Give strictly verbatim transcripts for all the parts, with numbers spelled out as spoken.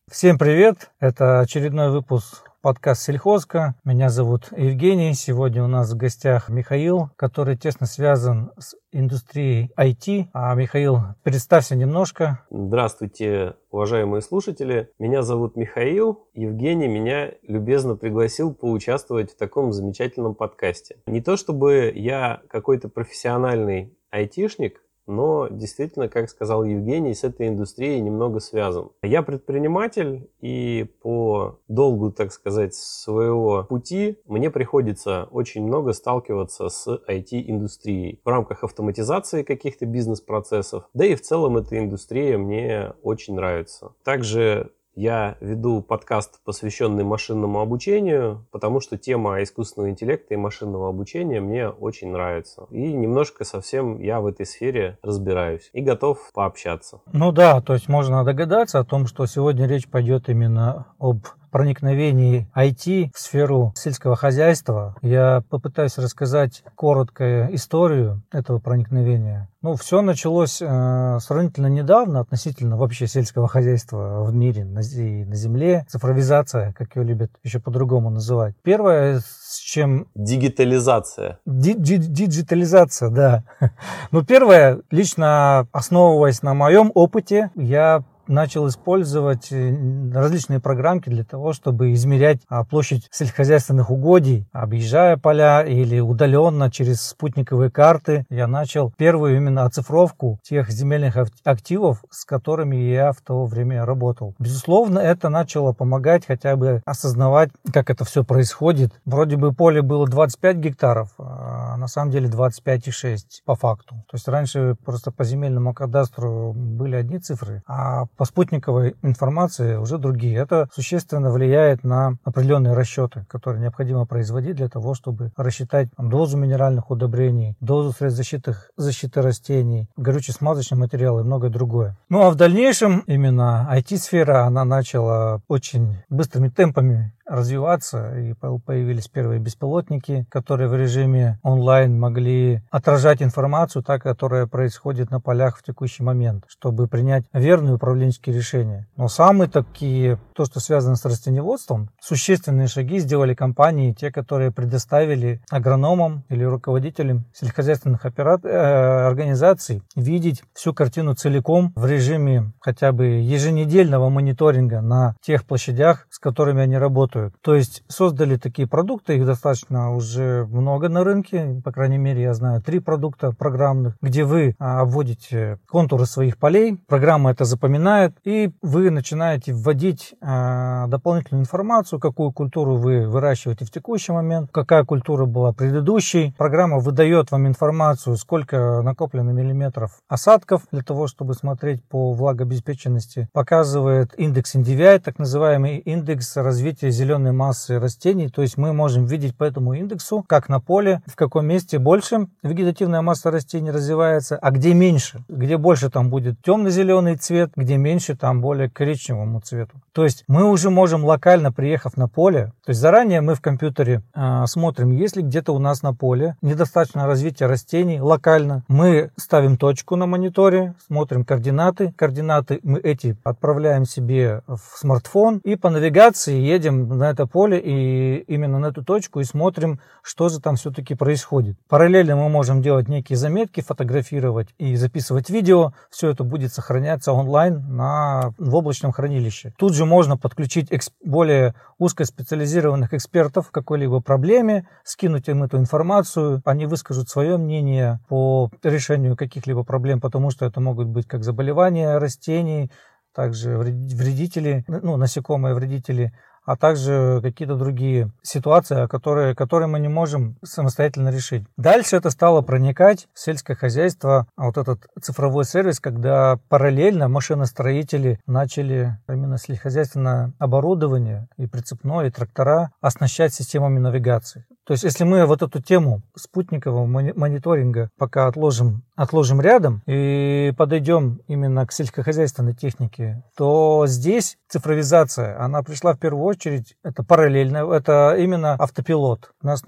Всем привет! Это очередной выпуск подкаста «Сельхозка». Меня зовут Евгений. Сегодня у нас в гостях Михаил, который тесно связан с индустрией ай ти. А, Михаил, представься немножко. Здравствуйте, уважаемые слушатели. Меня зовут Михаил. Евгений меня любезно пригласил поучаствовать в таком замечательном подкасте. Не то чтобы я какой-то профессиональный айтишник, но действительно, как сказал Евгений, с этой индустрией немного связан. Я предприниматель, и по долгу, так сказать, своего пути мне приходится очень много сталкиваться с ай ти-индустрией в рамках автоматизации каких-то бизнес-процессов. Да и в целом эта индустрия мне очень нравится. Также я веду подкаст, посвященный машинному обучению, потому что тема искусственного интеллекта и машинного обучения мне очень нравится. И немножко совсем я в этой сфере разбираюсь и готов пообщаться. Ну да, то есть можно догадаться о том, что сегодня речь пойдет именно об проникновении ай ти в сферу сельского хозяйства. Я попытаюсь рассказать короткую историю этого проникновения. Ну, все началось э, сравнительно недавно относительно вообще сельского хозяйства в мире, на, и на земле. Цифровизация, как ее любят еще по-другому называть. Первое, с чем... Дигитализация. Ди- ди- диджитализация, да. Ну, первое, лично основываясь на моем опыте, я начал использовать различные программки для того, чтобы измерять площадь сельскохозяйственных угодий, объезжая поля или удаленно через спутниковые карты. Я начал первую именно оцифровку тех земельных активов, с которыми я в то время работал. Безусловно, это начало помогать хотя бы осознавать, как это все происходит. Вроде бы поле было двадцать пять гектаров, а на самом деле двадцать пять и шесть по факту. То есть раньше просто по земельному кадастру были одни цифры, а по спутниковой информации уже другие. Это существенно влияет на определенные расчеты, которые необходимо производить для того, чтобы рассчитать дозу минеральных удобрений, дозу средств защиты, защиты растений, горюче-смазочные материалы и многое другое. Ну а в дальнейшем именно ай ти-сфера, она начала очень быстрыми темпами развиваться, и появились первые беспилотники, которые в режиме онлайн могли отражать информацию, та, которая происходит на полях в текущий момент, чтобы принять верные управленческие решения. Но самые такие, то, что связано с растениеводством, существенные шаги сделали компании, те, которые предоставили агрономам или руководителям сельскохозяйственных операт... э, организаций видеть всю картину целиком в режиме хотя бы еженедельного мониторинга на тех площадях, с которыми они работают. То есть создали такие продукты, их достаточно уже много на рынке, по крайней мере, я знаю три продукта программных, где вы а, обводите контуры своих полей, программа это запоминает, и вы начинаете вводить а, дополнительную информацию, какую культуру вы выращиваете в текущий момент, какая культура была предыдущей. Программа выдает вам информацию, сколько накоплено миллиметров осадков, для того, чтобы смотреть по влагообеспеченности, показывает индекс эн ди ви ай, так называемый индекс развития зеленого зеленой массы растений, то есть мы можем видеть по этому индексу, как на поле, в каком месте больше вегетативная масса растений развивается, а где меньше. Где больше, там будет темно-зеленый цвет, где меньше, там более коричневому цвету. То есть мы уже можем локально, приехав на поле, то есть заранее мы в компьютере э, смотрим, если где-то у нас на поле недостаточно развития растений локально, мы ставим точку на мониторе, смотрим координаты, координаты мы эти отправляем себе в смартфон и по навигации едем на это поле и именно на эту точку и смотрим, что же там все-таки происходит. Параллельно мы можем делать некие заметки, фотографировать и записывать видео. Все это будет сохраняться онлайн на, в облачном хранилище. Тут же можно подключить эксп, более узкоспециализированных экспертов к какой-либо проблеме, скинуть им эту информацию, они выскажут свое мнение по решению каких-либо проблем, потому что это могут быть как заболевания растений, также вредители, ну, насекомые вредители, а также какие-то другие ситуации, которые, которые мы не можем самостоятельно решить. Дальше это стало проникать в сельское хозяйство, а вот этот цифровой сервис, когда параллельно машиностроители начали именно сельскохозяйственное оборудование и прицепное, и трактора оснащать системами навигации. То есть, если мы вот эту тему спутникового мониторинга пока отложим, отложим рядом и подойдем именно к сельскохозяйственной технике, то здесь цифровизация, она пришла в первую очередь, это параллельно, это именно автопилот на основе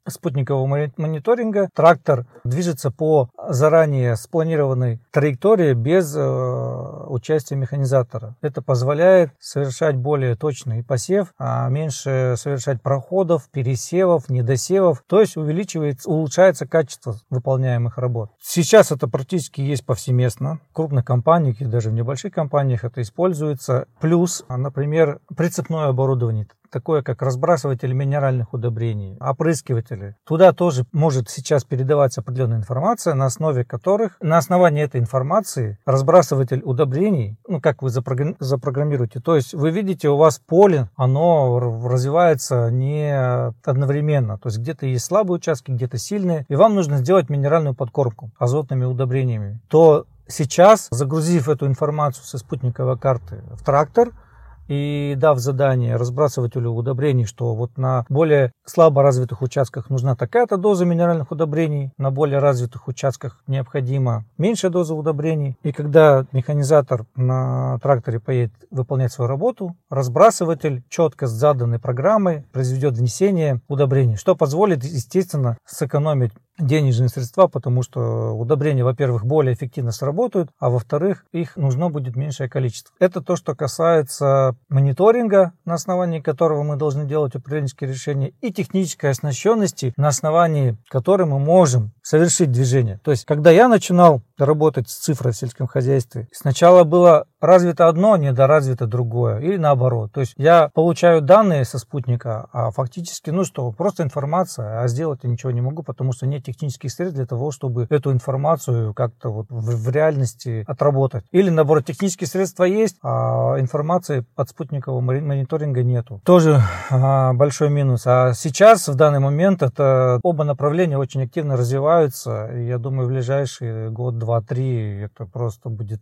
спутникового мониторинга трактор движется по заранее спланированной траектории без э, участия механизатора. Это позволяет совершать более точный посев, а меньше совершать проходов, пересевов, недосевов, то есть увеличивается, улучшается качество выполняемых работ. Сейчас это практически есть повсеместно. В крупных компаниях и даже в небольших компаниях это используется. Плюс, например, прицепное оборудование, такое как разбрасыватель минеральных удобрений, опрыскиватели. Туда тоже может сейчас передаваться определенная информация, на основе которых, на основании этой информации, разбрасыватель удобрений, ну как вы запрограммируете, то есть вы видите, у вас поле, оно развивается не одновременно, то есть где-то есть слабые участки, где-то сильные, и вам нужно сделать минеральную подкормку азотными удобрениями, то сейчас, загрузив эту информацию со спутниковой карты в трактор, и дав задание разбрасывателю удобрений, что вот на более слабо развитых участках нужна такая-то доза минеральных удобрений, на более развитых участках необходима меньшая доза удобрений. И когда механизатор на тракторе поедет выполнять свою работу, разбрасыватель четко с заданной программой произведет внесение удобрений, что позволит, естественно, сэкономить денежные средства, потому что удобрения, во-первых, более эффективно сработают, а во-вторых, их нужно будет меньшее количество. Это то, что касается мониторинга, на основании которого мы должны делать управленческие решения, и технической оснащенности, на основании которой мы можем совершить движение. То есть, когда я начинал работать с цифрой в сельском хозяйстве, сначала было развито одно, недоразвито другое, или наоборот. То есть, я получаю данные со спутника, а фактически, ну что, просто информация, а сделать я ничего не могу, потому что нет технических средств для того, чтобы эту информацию как-то вот в, в реальности отработать. Или, наоборот, технические средства есть, а информации от спутникового мониторинга нету. Тоже а, большой минус. А сейчас, в данный момент, это оба направления очень активно развиваются. И я думаю, в ближайший год, два, три это просто будет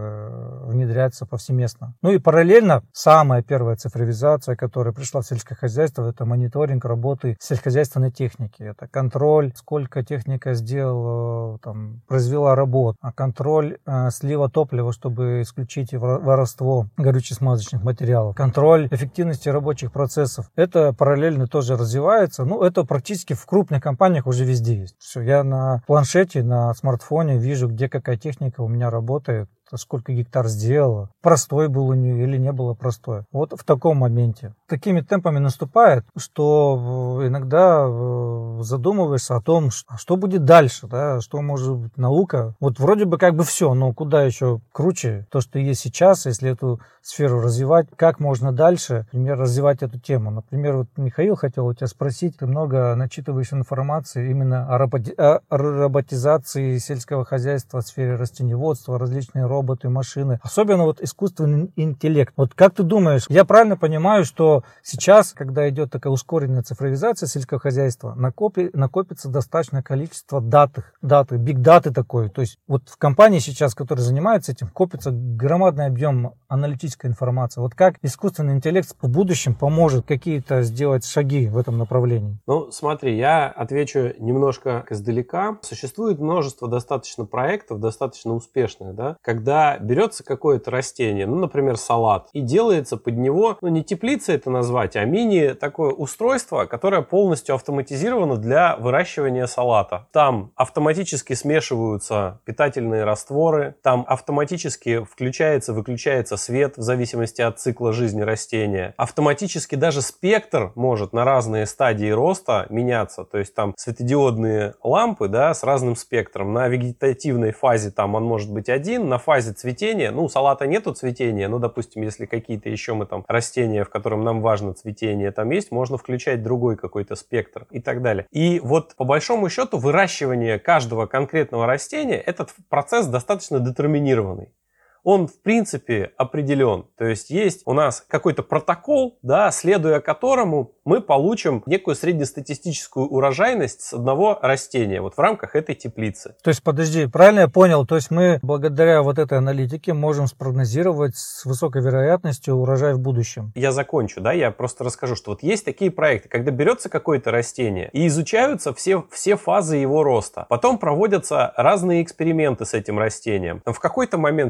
э, внедряться повсеместно. Ну и параллельно самая первая цифровизация, которая пришла в сельское хозяйство, это мониторинг работы сельскохозяйственной техники. Это контроль, сколько техника сделала, там, произвела работ, а контроль э, слива топлива, чтобы исключить воровство горюче-смазочных материалов, контроль эффективности рабочих процессов. Это параллельно тоже развивается. Ну, это практически в крупных компаниях уже везде есть. Все, я на планшете, на смартфоне вижу, где какая техника у меня работает, сколько гектар сделала, простой был у нее или не было простой. Вот в таком моменте. Такими темпами наступает, что иногда задумываешься о том, что будет дальше, да, что может быть наука. Вот вроде бы как бы все, но куда еще круче то, что есть сейчас, если эту сферу развивать, как можно дальше, например, развивать эту тему. Например, вот Михаил хотел у тебя спросить, ты много начитываешь информации именно о, роботи- о роботизации сельского хозяйства в сфере растениеводства, различные роботы, машины, особенно вот искусственный интеллект. Вот как ты думаешь, я правильно понимаю, что сейчас, когда идет такая ускоренная цифровизация сельского хозяйства, накопи, накопится достаточное количество даты, даты, биг-даты такой. То есть вот в компании сейчас, которая занимается этим, копится громадный объем аналитической информации. Вот как искусственный интеллект в будущем поможет какие-то сделать шаги в этом направлении? Ну, смотри, я отвечу немножко издалека. Существует множество достаточно проектов, достаточно успешных, да, когда берется какое-то растение, ну, например, салат, и делается под него, ну, не теплица это назвать, а мини такое устройство, которое полностью автоматизировано для выращивания салата. Там автоматически смешиваются питательные растворы, там автоматически включается, выключается свет в зависимости от цикла жизни растения. Автоматически даже спектр может на разные стадии роста меняться, то есть там светодиодные лампы, да, с разным спектром. На вегетативной фазе там он может быть один, на фазе цветения, ну, у салата нету цветения, но, допустим, если какие-то еще мы там растения, в котором нам важно цветение, там есть, можно включать другой какой-то спектр и так далее. И вот по большому счету выращивание каждого конкретного растения, этот процесс достаточно детерминированный. Он, в принципе, определен. То есть есть у нас какой-то протокол, да, следуя которому мы получим некую среднестатистическую урожайность с одного растения вот в рамках этой теплицы. То есть, подожди, правильно я понял? То есть мы благодаря вот этой аналитике можем спрогнозировать с высокой вероятностью урожай в будущем? Я закончу, да, я просто расскажу, что вот есть такие проекты, когда берется какое-то растение и изучаются все, все фазы его роста. Потом проводятся разные эксперименты с этим растением. В какой-то момент чуть больше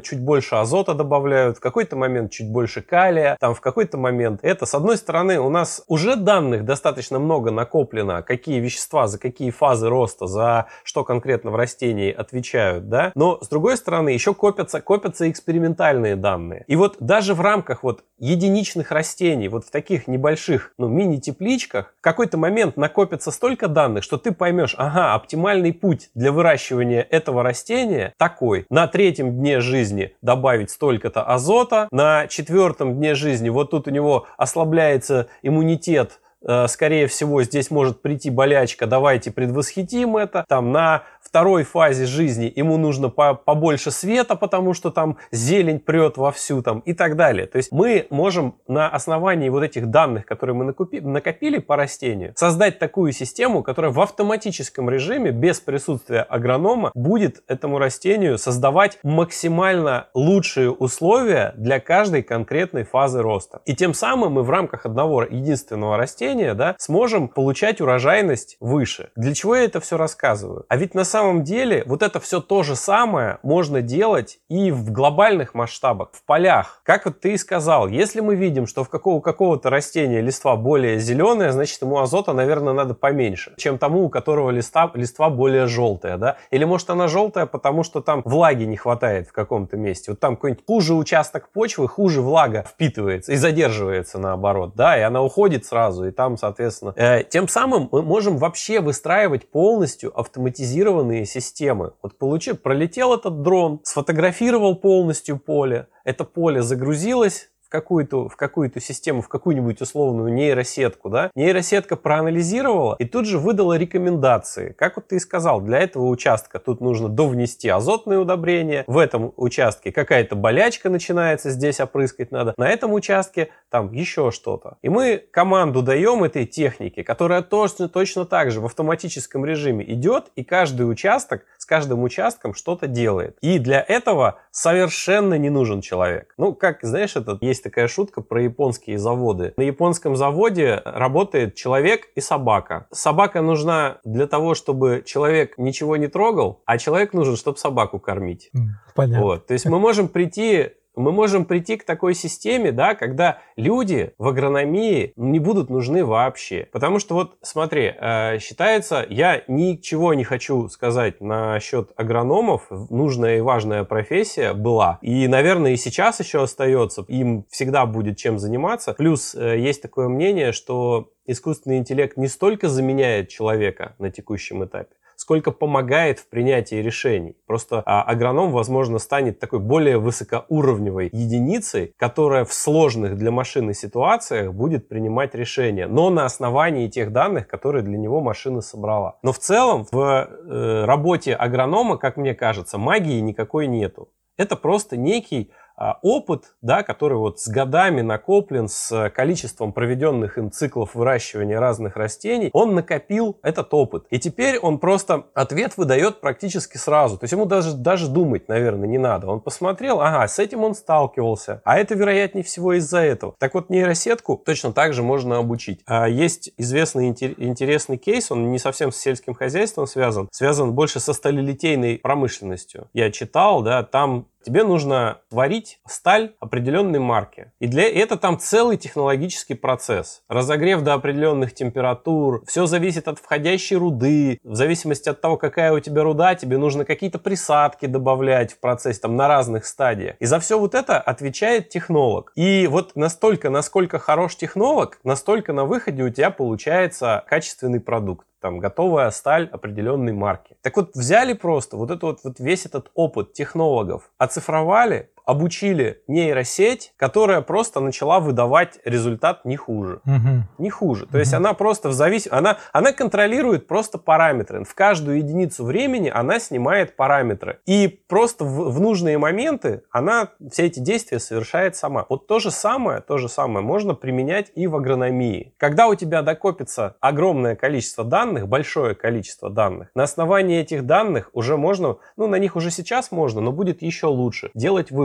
больше азота добавляют, в какой-то момент чуть больше калия, там в какой-то момент это. С одной стороны, у нас уже данных достаточно много накоплено, какие вещества, за какие фазы роста, за что конкретно в растении отвечают, да, но с другой стороны, еще копятся, копятся экспериментальные данные. И вот даже в рамках вот единичных растений, вот в таких небольших, ну, мини-тепличках, в какой-то момент накопится столько данных, что ты поймешь, ага, оптимальный путь для выращивания этого растения такой. На третьем дне жизни добавить столько-то азота, на четвертом дне жизни вот тут у него ослабляется иммунитет, скорее всего, здесь может прийти болячка, давайте предвосхитим это. Там на второй фазе жизни ему нужно по побольше света, потому что там зелень прет вовсю там, и так далее. То есть мы можем на основании вот этих данных, которые мы накупи, накопили по растению, создать такую систему, которая в автоматическом режиме, без присутствия агронома, будет этому растению создавать максимально лучшие условия для каждой конкретной фазы роста. И тем самым мы в рамках одного единственного растения, да, сможем получать урожайность выше. Для чего я это все рассказываю? А ведь на самом деле вот это все то же самое можно делать и в глобальных масштабах, в полях. Как вот ты и сказал, если мы видим, что в какого, у какого-то растения листва более зеленая, значит ему азота, наверное, надо поменьше, чем тому, у которого листа, листва более желтая, да? Или может она желтая, потому что там влаги не хватает в каком-то месте. Вот там какой-нибудь хуже участок почвы, хуже влага впитывается и задерживается наоборот, да, и она уходит сразу, и там, соответственно, э, тем самым мы можем вообще выстраивать полностью автоматизированные системы. Вот получил, пролетел этот дрон, сфотографировал полностью поле, это поле загрузилось в какую-то, в какую-то систему, в какую-нибудь условную нейросетку, да, нейросетка проанализировала и тут же выдала рекомендации. Как вот ты и сказал, для этого участка тут нужно довнести азотные удобрения, в этом участке какая-то болячка начинается, здесь опрыскать надо, на этом участке там еще что-то. И мы команду даем этой технике, которая точно, точно так же в автоматическом режиме идет, и каждый участок с каждым участком что-то делает. И для этого совершенно не нужен человек. Ну, как, знаешь, это есть такая шутка про японские заводы. На японском заводе работает человек и собака. Собака нужна для того, чтобы человек ничего не трогал, а человек нужен, чтобы собаку кормить. Понятно. Вот. То есть мы можем прийти... Мы можем прийти к такой системе, да, когда люди в агрономии не будут нужны вообще. Потому что вот смотри, э, считается, я ничего не хочу сказать насчет агрономов, нужная и важная профессия была. И, наверное, и сейчас еще остается, им всегда будет чем заниматься. Плюс э, есть такое мнение, что искусственный интеллект не столько заменяет человека на текущем этапе, сколько помогает в принятии решений. Просто а, агроном, возможно, станет такой более высокоуровневой единицей, которая в сложных для машины ситуациях будет принимать решения, но на основании тех данных, которые для него машина собрала. Но в целом в э, работе агронома, как мне кажется, магии никакой нету. Это просто некий опыт, да, который вот с годами накоплен, с количеством проведенных им циклов выращивания разных растений, он накопил этот опыт. И теперь он просто ответ выдает практически сразу. То есть ему даже, даже думать, наверное, не надо. Он посмотрел, ага, с этим он сталкивался, а это, вероятнее всего, из-за этого. Так вот, нейросетку точно так же можно обучить. Есть известный интересный кейс, он не совсем с сельским хозяйством связан, связан больше со сталелитейной промышленностью. Я читал, да, там тебе нужно сварить сталь определенной марки. И для этого там целый технологический процесс. Разогрев до определенных температур. Все зависит от входящей руды. В зависимости от того, какая у тебя руда, тебе нужно какие-то присадки добавлять в процессе там, на разных стадиях. И за все вот это отвечает технолог. И вот настолько, насколько хорош технолог, настолько на выходе у тебя получается качественный продукт. Там готовая сталь определенной марки. Так вот, взяли просто вот, это вот, вот весь этот опыт технологов, оцифровали, обучили нейросеть, которая просто начала выдавать результат не хуже. Угу. Не хуже. То угу. есть она просто в завис... она, она контролирует просто параметры. В каждую единицу времени она снимает параметры. И просто в, в нужные моменты она все эти действия совершает сама. Вот то же самое, то же самое можно применять и в агрономии. Когда у тебя докопится огромное количество данных, большое количество данных, на основании этих данных уже можно, ну на них уже сейчас можно, но будет еще лучше делать выводы.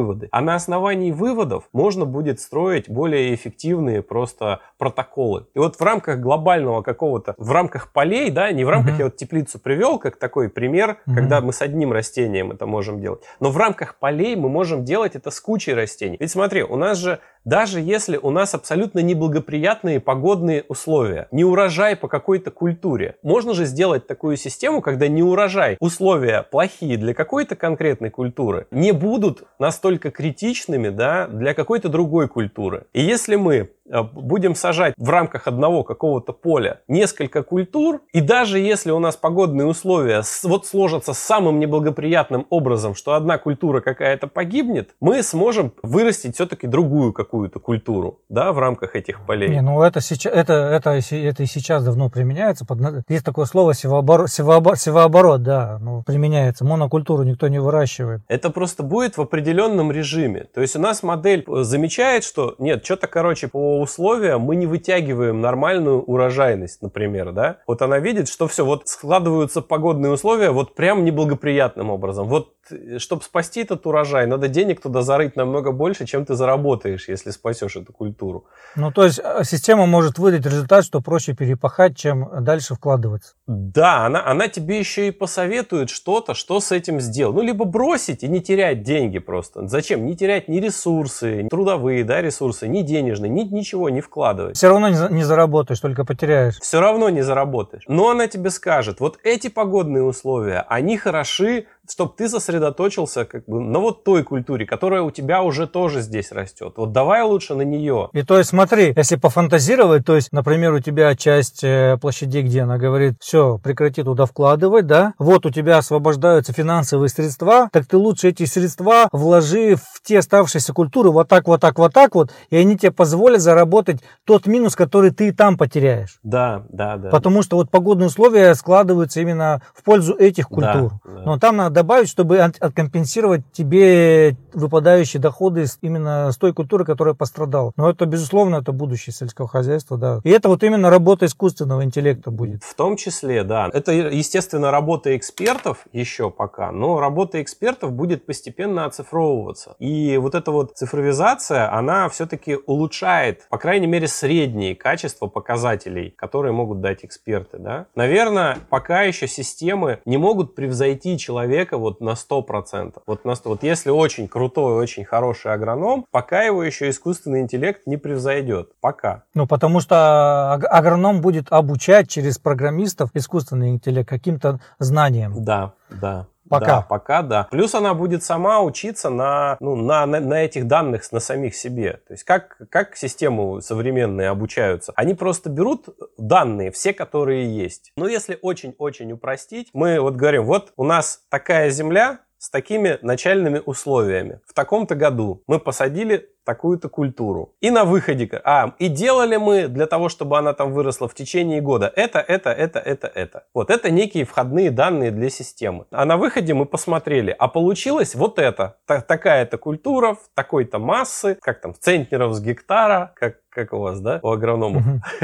выводы. А на основании выводов можно будет строить более эффективные просто протоколы. И вот в рамках глобального какого-то, в рамках полей, да, не в рамках, uh-huh. я вот теплицу привел, как такой пример, uh-huh. когда мы с одним растением это можем делать. Но в рамках полей мы можем делать это с кучей растений. Ведь смотри, у нас же, даже если у нас абсолютно неблагоприятные погодные условия, не урожай по какой-то культуре, можно же сделать такую систему, когда не урожай, условия плохие для какой-то конкретной культуры, не будут настолько критичными, да, для какой-то другой культуры. И если мы будем сажать в рамках одного какого-то поля несколько культур, и даже если у нас погодные условия вот сложатся самым неблагоприятным образом, что одна культура какая-то погибнет, мы сможем вырастить все-таки другую какую-то культуру, да, в рамках этих полей. Не, ну это сейчас, это, это, это и сейчас давно применяется. Есть такое слово севооборот, севооборот, севооборот, да, ну, применяется. Монокультуру никто не выращивает. Это просто будет в определенном режиме. То есть у нас модель замечает, что нет, что-то, короче, по условиям мы не вытягиваем нормальную урожайность, например, да. Вот она видит, что все, вот складываются погодные условия вот прям неблагоприятным образом. Вот, чтобы спасти этот урожай, надо денег туда зарыть намного больше, чем ты заработаешь, если спасешь эту культуру. Ну, то есть система может выдать результат, что проще перепахать, чем дальше вкладываться. Да, она, она тебе еще и посоветует что-то, что с этим сделать. Ну, либо бросить и не терять деньги просто. Зачем? Не терять ни ресурсы, ни трудовые, да, ресурсы, ни денежные, ни ничего не вкладывать. Все равно не, не заработаешь, только потеряешь. Все равно не заработаешь. Но она тебе скажет, вот эти погодные условия, они хороши, чтобы ты сосредоточился как бы на вот той культуре, которая у тебя уже тоже здесь растет. Вот давай лучше на нее. И то есть смотри, если пофантазировать, то есть, например, у тебя часть площади, где она говорит, все, прекрати туда вкладывать, да, вот у тебя освобождаются финансовые средства, так ты лучше эти средства вложи в те оставшиеся культуры вот так, вот так, вот так вот, и они тебе позволят заработать тот минус, который ты там потеряешь. Да, да, да. Потому что вот погодные условия складываются именно в пользу этих культур. Да, да. Но там надо добавить, чтобы откомпенсировать тебе выпадающие доходы именно с той культуры, которая пострадала. Но это, безусловно, это будущее сельского хозяйства, да. И это вот именно работа искусственного интеллекта будет. В том числе, да. Это, естественно, работа экспертов еще пока, но работа экспертов будет постепенно оцифровываться. И вот эта вот цифровизация, она все-таки улучшает, по крайней мере, средние качества показателей, которые могут дать эксперты, да. Наверное, пока еще системы не могут превзойти человека вот на сто процентов. Вот, на сто. Вот если очень крутой, очень хороший агроном, пока его еще искусственный интеллект не превзойдет. Пока. Ну, потому что агроном будет обучать через программистов искусственный интеллект каким-то знаниям. Да, да. Пока. Да, пока, да. Плюс она будет сама учиться на, ну, на, на, на этих данных, на самих себе. То есть как, как системы современные обучаются? Они просто берут данные, все, которые есть. Но если очень-очень упростить, мы вот говорим, вот у нас такая земля с такими начальными условиями. В таком-то году мы посадили такую-то культуру. И на выходе, а, и делали мы для того, чтобы она там выросла в течение года это, это, это, это, это. Вот это некие входные данные для системы. А на выходе мы посмотрели, а получилось вот это. Такая-то культура, такой-то массы, как там, центнеров с гектара, как как у вас, да, у агрономов.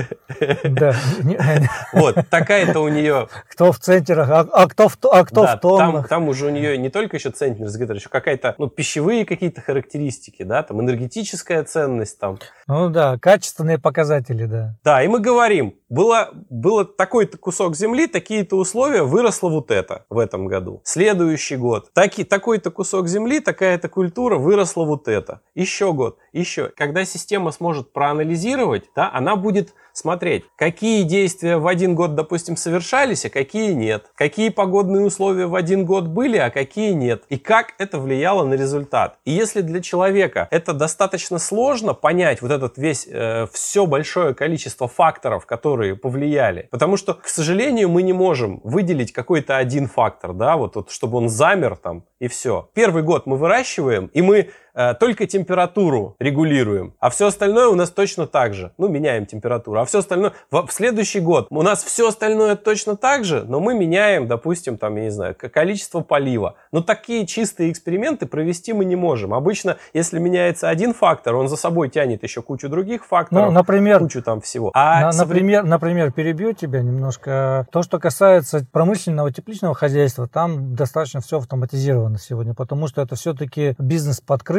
Да. Вот, такая-то у нее... Кто в центнерах, а кто в тоннах. Там уже у нее не только еще центнер с гектара, еще какая-то, ну, пищевые какие-то характеристики, да, там, энергетическая ценность там. Ну да, качественные показатели, да. Да, и мы говорим, было, было такой-то кусок земли, такие-то условия, выросло вот это в этом году. Следующий год, таки, такой-то кусок земли, такая-то культура, выросла вот это. Еще год, еще. Когда система сможет проанализировать, да, она будет смотреть, какие действия в один год, допустим, совершались, а какие нет. Какие погодные условия в один год были, а какие нет. И как это влияло на результат. И если для человека это достаточно сложно понять, вот этот весь, э, все большое количество факторов, которые повлияли. Потому что, к сожалению, мы не можем выделить какой-то один фактор, да, вот, вот чтобы он замер там и все. Первый год мы выращиваем, и мы э, только температуру регулируем, а все остальное у нас точно так же. Ну, меняем температуру. А все остальное, в, в следующий год у нас все остальное точно так же, но мы меняем, допустим, там, я не знаю, количество полива. Но такие чистые эксперименты провести мы не можем. Обычно, если меняется один фактор, он за собой тянет еще кучу других факторов, ну, например, кучу там всего. А на, например, например, перебью тебя немножко. То, что касается промышленного тепличного хозяйства, там достаточно все автоматизировано сегодня, потому что это все-таки бизнес под крышей.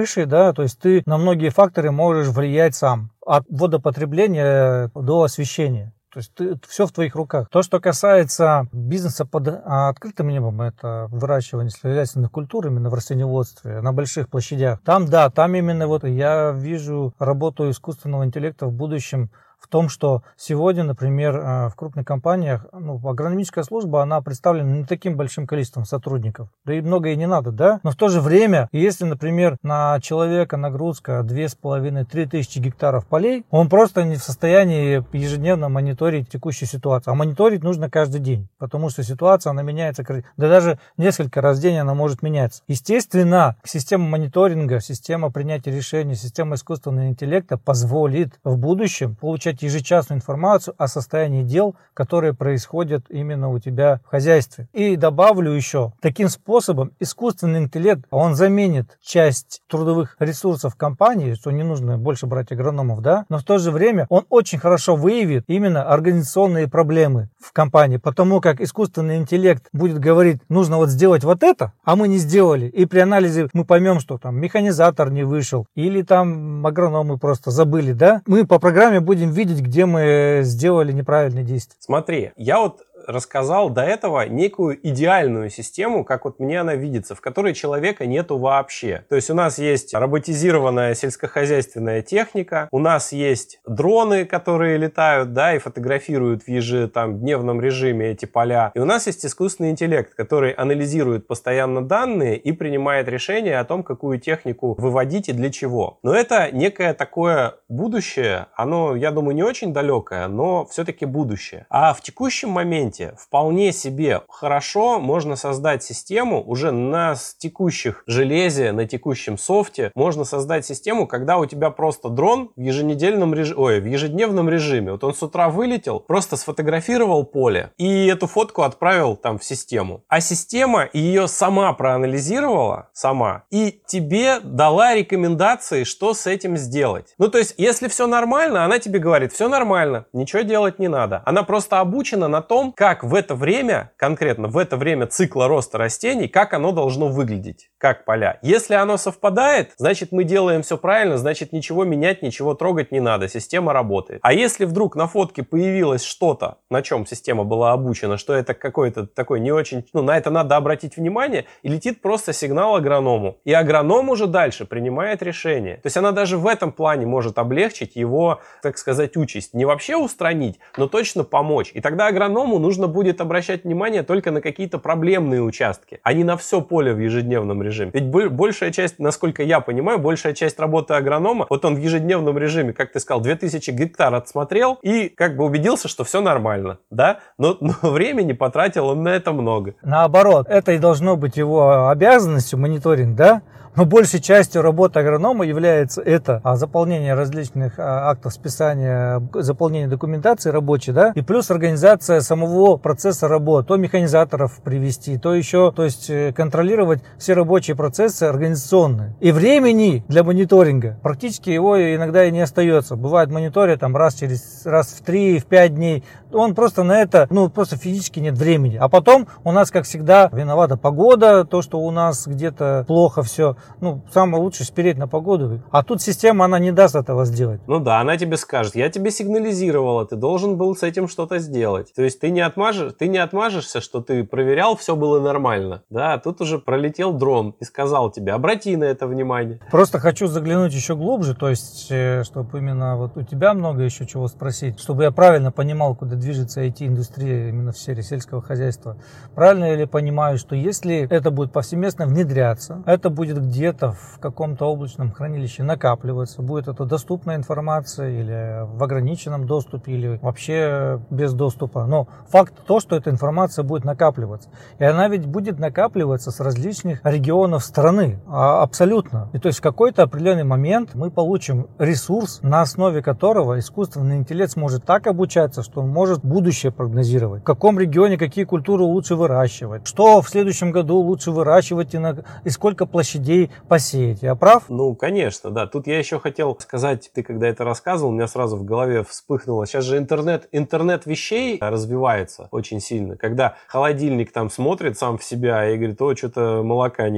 крышей, да, то есть ты на многие факторы можешь влиять сам. От водопотребления до освещения. То есть ты, все в твоих руках. То, что касается бизнеса под открытым небом, это выращивание сельскохозяйственных культур именно в растениеводстве на больших площадях. Там, да, там именно вот я вижу работу искусственного интеллекта в будущем в том, что сегодня, например, в крупных компаниях, ну, агрономическая служба, она представлена не таким большим количеством сотрудников. Да и много и не надо, да? Но в то же время, если, например, на человека нагрузка две с половиной-три тысячи гектаров полей, он просто не в состоянии ежедневно мониторить текущую ситуацию. А мониторить нужно каждый день, потому что ситуация, она меняется, да даже несколько раз в день она может меняться. Естественно, система мониторинга, система принятия решений, система искусственного интеллекта позволит в будущем получать ежечасную информацию о состоянии дел, которые происходят именно у тебя в хозяйстве. И добавлю еще, таким способом искусственный интеллект, он заменит часть трудовых ресурсов компании, что не нужно больше брать агрономов, да, но в то же время он очень хорошо выявит именно организационные проблемы в компании, потому как искусственный интеллект будет говорить, нужно вот сделать вот это, а мы не сделали. И при анализе мы поймем, что там механизатор не вышел, или там агрономы просто забыли, да, мы по программе будем видеть, где мы сделали неправильные действия. Смотри, я вот рассказал до этого некую идеальную систему, как вот мне она видится, в которой человека нету вообще. То есть у нас есть роботизированная сельскохозяйственная техника, у нас есть дроны, которые летают, да, и фотографируют в ежедневном режиме эти поля. И у нас есть искусственный интеллект, который анализирует постоянно данные и принимает решение о том, какую технику выводить и для чего. Но это некое такое будущее, оно, я думаю, не очень далекое, но все-таки будущее. А в текущем моменте вполне себе хорошо можно создать систему уже на текущих железе, на текущем софте. Можно создать систему, когда у тебя просто дрон в еженедельном режиме, ой, в ежедневном режиме. Вот он с утра вылетел, просто сфотографировал поле и эту фотку отправил там в систему. А система ее сама проанализировала, сама, и тебе дала рекомендации, что с этим сделать. Ну, то есть, если все нормально, она тебе говорит, все нормально, ничего делать не надо. Она просто обучена на том, как в это время, конкретно в это время цикла роста растений, как оно должно выглядеть, как поля. Если оно совпадает, значит мы делаем все правильно, значит ничего менять, ничего трогать не надо, система работает. А если вдруг на фотке появилось что-то, на чем система была обучена, что это какой-то такой не очень, ну на это надо обратить внимание, и летит просто сигнал агроному. И агроном уже дальше принимает решение. То есть она даже в этом плане может облегчить его, так сказать, участь. Не вообще устранить, но точно помочь. И тогда агроному нужно будет обращать внимание только на какие-то проблемные участки, а не на все поле в ежедневном режиме. Ведь большая часть, насколько я понимаю, большая часть работы агронома, вот он в ежедневном режиме, как ты сказал, две тысячи гектар отсмотрел и как бы убедился, что все нормально, да? Но, но времени потратил он на это много. Наоборот, это и должно быть его обязанностью, мониторинг, да? Но большей частью работы агронома является это заполнение различных актов списания, заполнение документации рабочей, да, и плюс организация самого процесса работы, то механизаторов привести, то еще, то есть контролировать все рабочие процессы организационные. И времени для мониторинга практически его иногда и не остается. Бывает мониторят там раз через раз в три, в пять дней. Он просто на это, ну, просто физически нет времени. А потом у нас, как всегда, виновата погода, то, что у нас где-то плохо все. Ну, самое лучшее спереть на погоду. А тут система, она не даст этого сделать. Ну да, она тебе скажет, я тебе сигнализировала, ты должен был с этим что-то сделать. То есть ты не отмажешь, ты не отмажешься, что ты проверял, все было нормально. Да, тут уже пролетел дрон и сказал тебе, обрати на это внимание. Просто хочу заглянуть еще глубже, то есть, чтобы именно вот у тебя много еще чего спросить, чтобы я правильно понимал, куда движется ай ти-индустрия именно в сфере сельского хозяйства. Правильно ли понимаю, что если это будет повсеместно внедряться, это будет где-то в каком-то облачном хранилище накапливаться, будет это доступная информация или в ограниченном доступе, или вообще без доступа. Но факт то, что эта информация будет накапливаться. И она ведь будет накапливаться с различных регионов страны. А, абсолютно. И то есть в какой-то определенный момент мы получим ресурс, на основе которого искусственный интеллект сможет так обучаться, что он может будущее прогнозировать. В каком регионе какие культуры лучше выращивать. Что в следующем году лучше выращивать и, на, и сколько площадей посеять. Я прав? Ну, конечно, да. Тут я еще хотел сказать, ты когда это рассказывал, у меня сразу в голове вспыхнуло. Сейчас же интернет, интернет вещей развивается очень сильно. Когда холодильник там смотрит сам в себя и говорит, о, что-то молока нет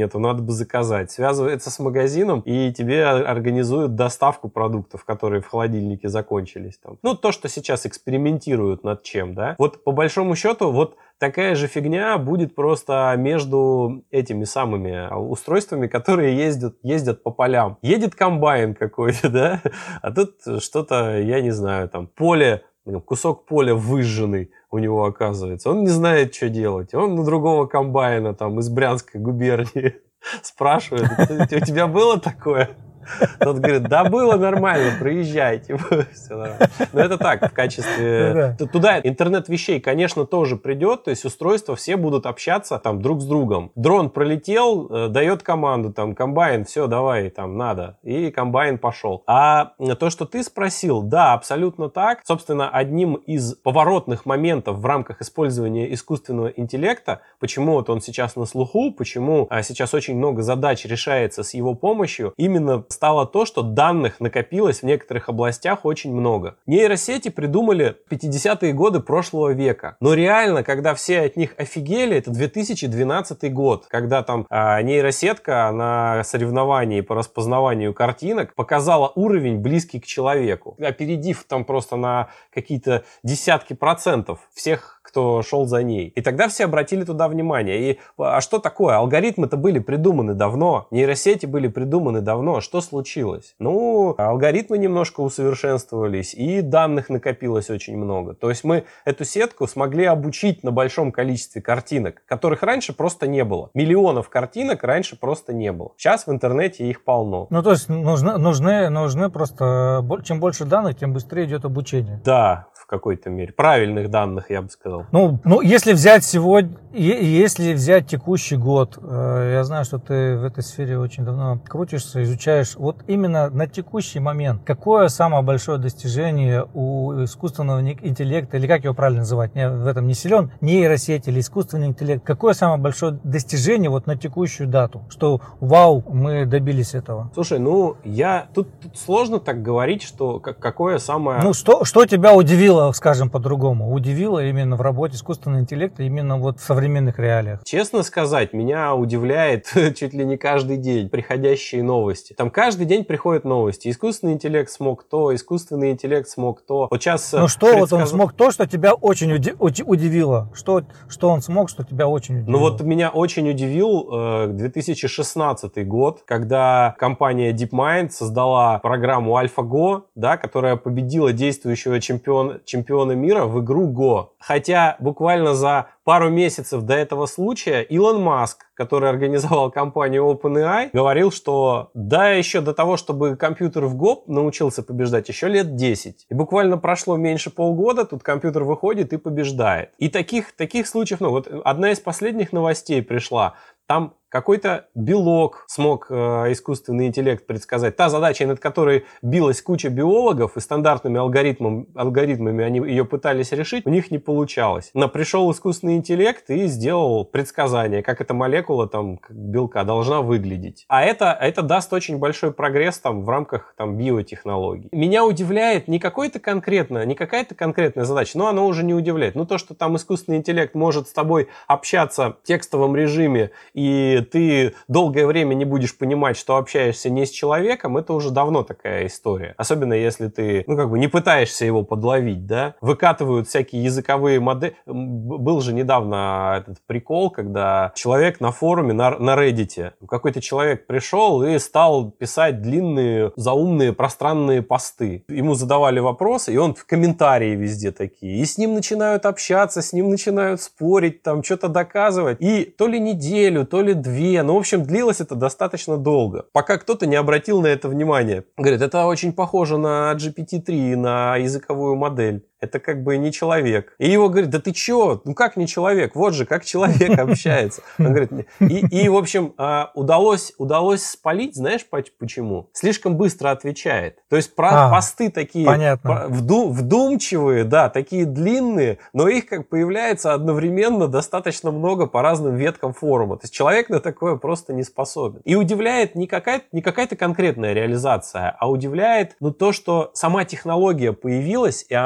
нету, надо бы заказать. Связывается с магазином, и тебе организуют доставку продуктов, которые в холодильнике закончились. Там. Ну, то, что сейчас экспериментируют над чем, да. Вот по большому счету, вот такая же фигня будет просто между этими самыми устройствами, которые ездят, ездят по полям. Едет комбайн какой-то, да, а тут что-то, я не знаю, там поле, кусок поля выжженный у него оказывается. Он не знает, что делать. Он на другого комбайна там из Брянской губернии спрашивает, у тебя было такое? Тот говорит, да было нормально, проезжайте. Все нормально. Но это так, в качестве... Ну, да. Туда интернет вещей, конечно, тоже придет, то есть устройства все будут общаться там друг с другом. Дрон пролетел, э, дает команду, там, комбайн, все, давай, там, надо. И комбайн пошел. А то, что ты спросил, да, абсолютно так. Собственно, одним из поворотных моментов в рамках использования искусственного интеллекта, почему вот он сейчас на слуху, почему а, сейчас очень много задач решается с его помощью, именно стало то, что данных накопилось в некоторых областях очень много. Нейросети придумали в пятидесятые годы прошлого века. Но реально, когда все от них офигели, это две тысячи двенадцатый год, когда там а, нейросетка на соревновании по распознаванию картинок показала уровень близкий к человеку, опередив там просто на какие-то десятки процентов всех, кто шел за ней. И тогда все обратили туда внимание. И, а что такое? Алгоритмы-то были придуманы давно, нейросети были придуманы давно. Что случилось? Ну, алгоритмы немножко усовершенствовались, и данных накопилось очень много. То есть мы эту сетку смогли обучить на большом количестве картинок, которых раньше просто не было. Миллионов картинок раньше просто не было. Сейчас в интернете их полно. Ну, то есть нужны, нужны, нужны просто... Чем больше данных, тем быстрее идет обучение. Да, в какой-то мере. Правильных данных, я бы сказал. Ну, ну, если взять сегодня, если взять текущий год, э, я знаю, что ты в этой сфере очень давно крутишься, изучаешь, вот именно на текущий момент, какое самое большое достижение у искусственного интеллекта, или как его правильно называть, я в этом не силен, нейросеть или искусственный интеллект, какое самое большое достижение вот на текущую дату, что вау, мы добились этого? Слушай, ну, я, тут, тут сложно так говорить, что как, какое самое... Ну, что, что тебя удивило, скажем по-другому, удивило именно в работе искусственного интеллекта именно вот в современных реалиях? Честно сказать, меня удивляет чуть ли не каждый день приходящие новости. Там каждый день приходят новости. Искусственный интеллект смог то, искусственный интеллект смог то. Вот сейчас... Ну что предсказ... вот он смог то, что тебя очень уди... удивило? Что, что он смог, что тебя очень удивило? Ну вот меня очень удивил э, две тысячи шестнадцатый год, когда компания DeepMind создала программу AlphaGo, да, которая победила действующего чемпион, чемпиона мира в игру Go. Хотя буквально за пару месяцев до этого случая Илон Маск, который организовал компанию OpenAI, говорил, что да, еще до того, чтобы компьютер в Go научился побеждать, еще лет десять. И буквально прошло меньше полгода, тут компьютер выходит и побеждает. И таких, таких случаев, ну вот одна из последних новостей пришла, там какой-то белок смог э, искусственный интеллект предсказать. Та задача, над которой билась куча биологов, и стандартными алгоритмами, алгоритмами они ее пытались решить, у них не получалось. Но пришел искусственный интеллект и сделал предсказание, как эта молекула там, белка должна выглядеть. А это, это даст очень большой прогресс там, в рамках там, биотехнологий. Меня удивляет не какой-то конкретно, не какая-то конкретная задача, но оно уже не удивляет. Ну то, что там искусственный интеллект может с тобой общаться в текстовом режиме, и ты долгое время не будешь понимать, что общаешься не с человеком, это уже давно такая история. Особенно если ты, ну, как бы не пытаешься его подловить, да. Выкатывают всякие языковые модели. Был же недавно этот прикол, когда человек на форуме, на, на Reddit, какой-то человек пришел и стал писать длинные, заумные, пространные посты. Ему задавали вопросы, и он в комментарии везде такие. И с ним начинают общаться, с ним начинают спорить, там, что-то доказывать. И то ли неделю, то ли две. Ну, в общем, длилось это достаточно долго, пока кто-то не обратил на это внимание. Говорит, это очень похоже на джи пи ти три, на языковую модель. Это как бы не человек. И его говорит, да ты чё? Ну как не человек? Вот же, как человек общается. Он говорит, и, и в общем, удалось, удалось спалить, знаешь почему? Слишком быстро отвечает. То есть про а, посты такие вду, вдумчивые, да, такие длинные, но их как появляется одновременно достаточно много по разным веткам форума. То есть человек на такое просто не способен. И удивляет не какая-то, не какая-то конкретная реализация, а удивляет ну, то, что сама технология появилась, и она стала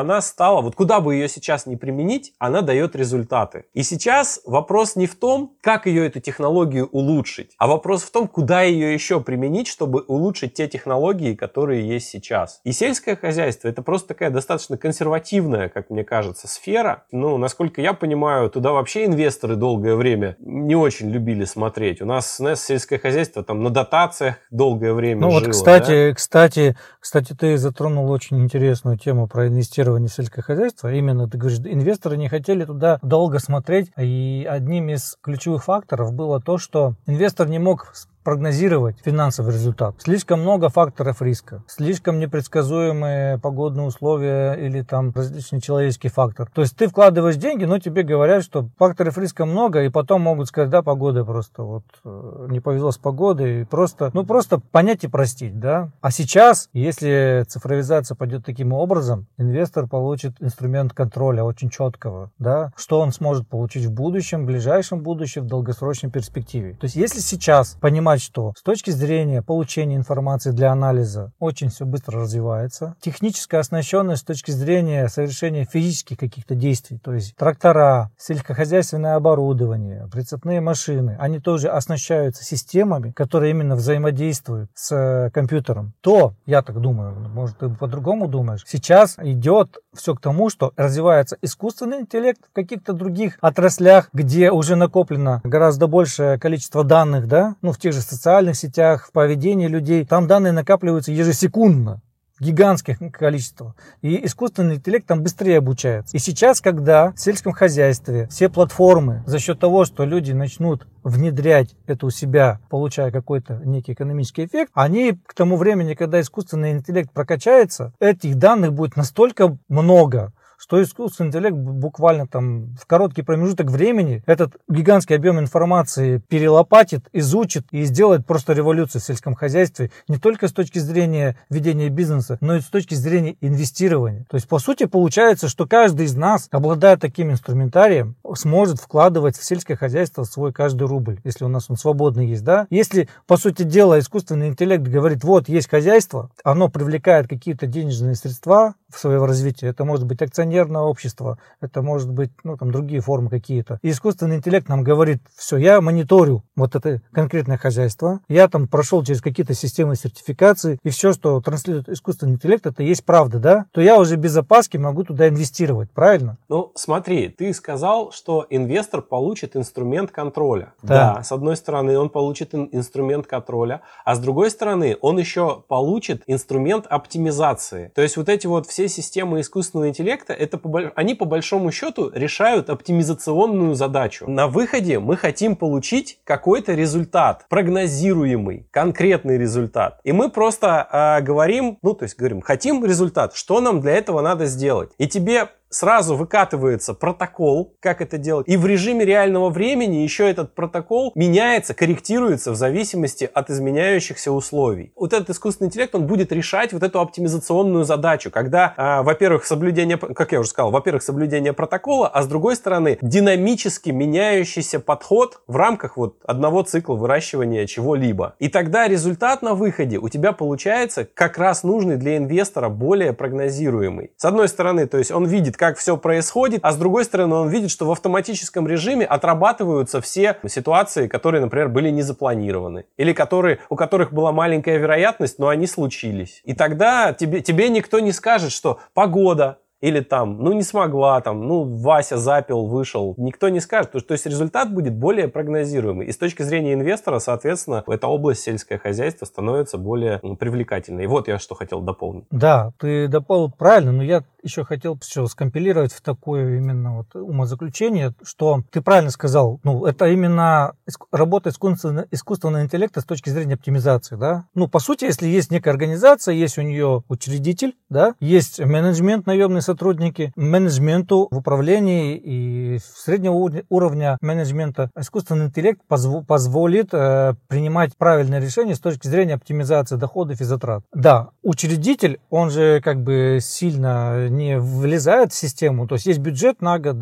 стала, вот куда бы ее сейчас не применить, она дает результаты. И сейчас вопрос не в том, как ее эту технологию улучшить, а вопрос в том, куда ее еще применить, чтобы улучшить те технологии, которые есть сейчас. И сельское хозяйство — это просто такая достаточно консервативная, как мне кажется, сфера. Ну, насколько я понимаю, туда вообще инвесторы долгое время не очень любили смотреть. У нас, у нас сельское хозяйство там на дотациях долгое время ну, жило. Вот, кстати, да? кстати, кстати, ты затронул очень интересную тему про инвестирование в сельское хозяйство. Именно, ты говоришь, инвесторы не хотели туда долго смотреть. И одним из ключевых факторов было то, что инвестор не мог прогнозировать финансовый результат. Слишком много факторов риска, слишком непредсказуемые погодные условия или там различный человеческий фактор. То есть ты вкладываешь деньги, но тебе говорят, что факторов риска много, и потом могут сказать, да, погода просто вот не повезло с погодой, просто, ну просто понять и простить, да. А сейчас, если цифровизация пойдет таким образом, инвестор получит инструмент контроля очень четкого, да, что он сможет получить в будущем, в ближайшем будущем, в долгосрочной перспективе. То есть если сейчас понимать, что с точки зрения получения информации для анализа очень все быстро развивается. Техническая оснащенность с точки зрения совершения физических каких-то действий, то есть трактора, сельскохозяйственное оборудование, прицепные машины, они тоже оснащаются системами, которые именно взаимодействуют с компьютером. То, я так думаю, может ты по-другому думаешь, сейчас идет все к тому, что развивается искусственный интеллект в каких-то других отраслях, где уже накоплено гораздо большее количество данных, да, ну в тех же социальных сетях, в поведении людей. Там данные накапливаются ежесекундно, в гигантских количествах. И искусственный интеллект там быстрее обучается. И сейчас, когда в сельском хозяйстве все платформы за счет того, что люди начнут внедрять это у себя, получая какой-то некий экономический эффект, они к тому времени, когда искусственный интеллект прокачается, этих данных будет настолько много, что искусственный интеллект буквально там в короткий промежуток времени этот гигантский объем информации перелопатит, изучит и сделает просто революцию в сельском хозяйстве не только с точки зрения ведения бизнеса, но и с точки зрения инвестирования. То есть, по сути, получается, что каждый из нас, обладая таким инструментарием, сможет вкладывать в сельское хозяйство свой каждый рубль, если у нас он свободный есть, да. Если, по сути дела, искусственный интеллект говорит, вот, есть хозяйство, оно привлекает какие-то денежные средства в свое развитие, это может быть акционерное общество, это может быть, ну, там, другие формы какие-то. И искусственный интеллект нам говорит, все, я мониторю вот это конкретное хозяйство, я там прошел через какие-то системы сертификации, и все, что транслирует искусственный интеллект, это есть правда, да, то я уже без опаски могу туда инвестировать, правильно? Ну, смотри, ты сказал, что инвестор получит инструмент контроля. Да. Да, с одной стороны, он получит ин- инструмент контроля, а с другой стороны, он еще получит инструмент оптимизации. То есть вот эти вот все системы искусственного интеллекта, это по, они по большому счету решают оптимизационную задачу. На выходе мы хотим получить какой-то результат, прогнозируемый, конкретный результат. И мы просто э, говорим, ну то есть говорим, хотим результат, что нам для этого надо сделать? И тебе сразу выкатывается протокол, как это делать. И в режиме реального времени еще этот протокол меняется, корректируется в зависимости от изменяющихся условий. Вот этот искусственный интеллект, он будет решать вот эту оптимизационную задачу, когда, э, во-первых, соблюдение, как я уже сказал, во-первых, соблюдение протокола, а с другой стороны, динамически меняющийся подход в рамках вот одного цикла выращивания чего-либо. И тогда результат на выходе у тебя получается как раз нужный для инвестора, более прогнозируемый. С одной стороны, то есть он видит, как все происходит, а с другой стороны он видит, что в автоматическом режиме отрабатываются все ситуации, которые, например, были не запланированы, или которые, у которых была маленькая вероятность, но они случились. И тогда тебе, тебе никто не скажет, что погода, или там, ну не смогла, там, ну Вася запил, вышел. Никто не скажет. То, то есть результат будет более прогнозируемый. И с точки зрения инвестора, соответственно, эта область сельское хозяйство становится более ну, привлекательной. И вот я что хотел дополнить. Да, ты дополнил правильно, но я еще хотел все скомпилировать в такое именно вот умозаключение, что ты правильно сказал, ну это именно работа искусственного, искусственного интеллекта с точки зрения оптимизации, да. Ну по сути, если есть некая организация, есть у нее учредитель, да, есть менеджмент, наемные сотрудники, менеджменту в управлении и среднего уровня менеджмента искусственный интеллект позв- позволит э, принимать правильные решения с точки зрения оптимизации доходов и затрат. Да, учредитель, он же как бы сильно не влезает в систему, то есть есть бюджет на год, да,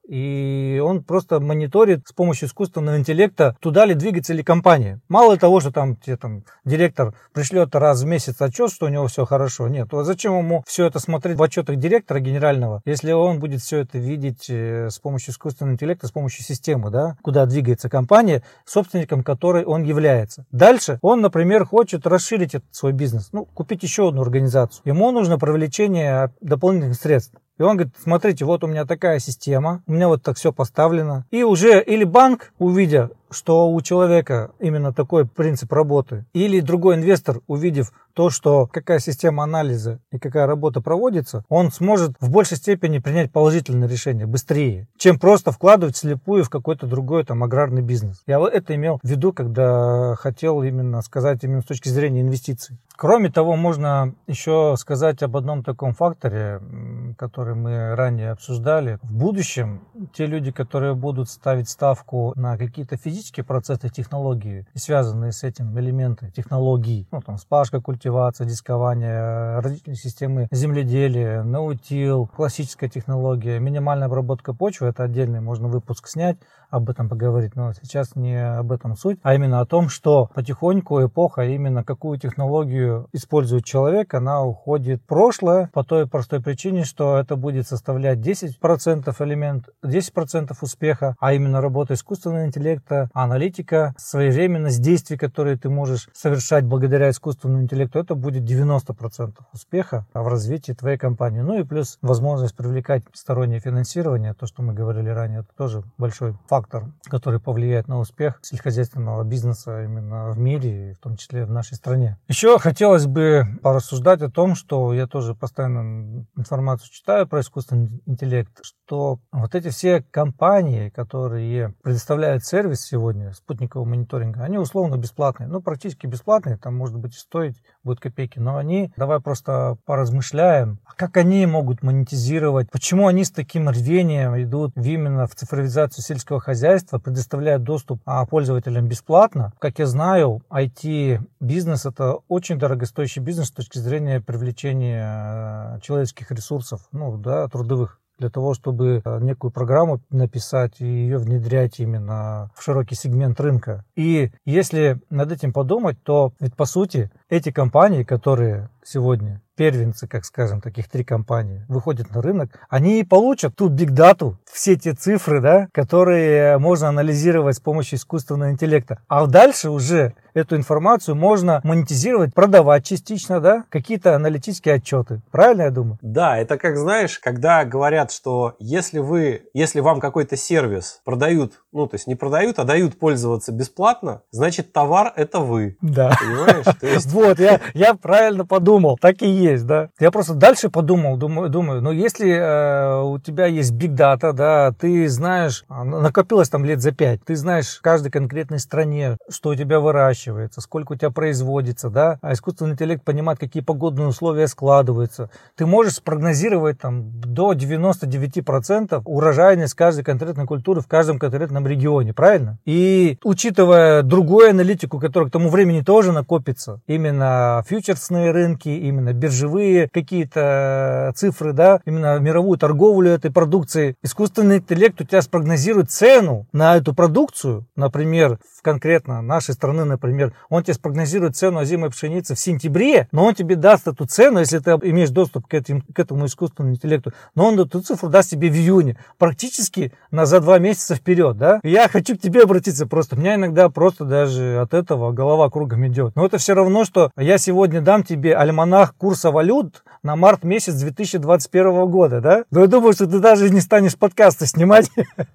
И он просто мониторит с помощью искусственного интеллекта, туда ли двигается ли компания. Мало того, что там, тебе, там директор пришлет раз в месяц отчет, что у него все хорошо. Нет, а зачем ему все это смотреть в отчетах директора генерального, если он будет все это видеть с помощью искусственного интеллекта, с помощью системы, да, куда двигается компания, собственником которой он является. Дальше он, например, хочет расширить этот свой бизнес, ну, купить еще одну организацию. Ему нужно привлечение дополнительных средств. И он говорит, смотрите, вот у меня такая система, у меня вот так все поставлено. И уже или банк, увидя, что у человека именно такой принцип работы, или другой инвестор, увидев то, что какая система анализа и какая работа проводится, он сможет в большей степени принять положительное решение быстрее, чем просто вкладывать вслепую в какой-то другой там аграрный бизнес. Я вот это имел в виду, когда хотел именно сказать именно с точки зрения инвестиций. Кроме того, можно еще сказать об одном таком факторе, который мы ранее обсуждали. В будущем те люди, которые будут ставить ставку на какие-то физические процессы технологии, связанные с этим элементы технологий, ну там вспашка, культивация, дискование, различные системы земледелия, ноутил, классическая технология, минимальная обработка почвы, это отдельный можно выпуск снять, об этом поговорить, но сейчас не об этом суть, а именно о том, что потихоньку эпоха, именно какую технологию использует человек, она уходит в прошлое по той простой причине, что это будет составлять десять процентов элемент, десять процентов успеха, а именно работа искусственного интеллекта, аналитика, своевременность действий, которые ты можешь совершать благодаря искусственному интеллекту, это будет девяносто процентов успеха в развитии твоей компании. Ну и плюс возможность привлекать стороннее финансирование, то, что мы говорили ранее, это тоже большой фактор. фактор, который повлияет на успех сельскохозяйственного бизнеса именно в мире, и в том числе в нашей стране. Еще хотелось бы порассуждать о том, что я тоже постоянно информацию читаю про искусственный интеллект, что вот эти все компании, которые предоставляют сервис сегодня спутникового мониторинга, они условно бесплатные, ну практически бесплатные, там может быть и стоить будут копейки, но они, давай просто поразмышляем, как они могут монетизировать, почему они с таким рвением идут именно в цифровизацию сельского хозяйства, предоставляют доступ пользователям бесплатно. Как я знаю, ай ти-бизнес это очень дорогостоящий бизнес с точки зрения привлечения человеческих ресурсов, ну да, трудовых, для того, чтобы некую программу написать и ее внедрять именно в широкий сегмент рынка. И если над этим подумать, то ведь по сути эти компании, которые сегодня первенцы, как скажем, таких три компании, выходят на рынок, они и получат ту бигдату, все те цифры, да, которые можно анализировать с помощью искусственного интеллекта. А дальше уже эту информацию можно монетизировать, продавать частично, да, какие-то аналитические отчеты. Правильно я думаю? Да, это как, знаешь, когда говорят, что если вы, если вам какой-то сервис продают, ну, то есть не продают, а дают пользоваться бесплатно, значит, товар это вы. Да. Понимаешь? То есть... Вот, я, я правильно подумал, так и есть, да. Я просто дальше подумал, думаю, думаю ну, если э, у тебя есть big data, да, ты знаешь, накопилось там лет за пять, ты знаешь в каждой конкретной стране, что у тебя выращивается, сколько у тебя производится, да, а искусственный интеллект понимает, какие погодные условия складываются. Ты можешь спрогнозировать там до девяноста девяти процентов урожайность каждой конкретной культуры в каждом конкретном регионе, правильно? И учитывая другую аналитику, которая к тому времени тоже накопится, именно фьючерсные рынки, именно биржевые какие-то цифры, да, именно мировую торговлю этой продукции, искусственный интеллект у тебя спрогнозирует цену на эту продукцию, например, в конкретно нашей страны, например, он тебе спрогнозирует цену озимой пшеницы в сентябре, но он тебе даст эту цену, если ты имеешь доступ к, этим, к этому искусственному интеллекту, но он эту цифру даст тебе в июне, практически на за два месяца вперед, да. И я хочу к тебе обратиться просто, у меня иногда просто даже от этого голова кругом идет. Но это все равно, что я сегодня дам тебе альманах курса валют на март месяц две тысячи двадцать первого года, да? Но я думаю, что ты даже не станешь подкасты снимать,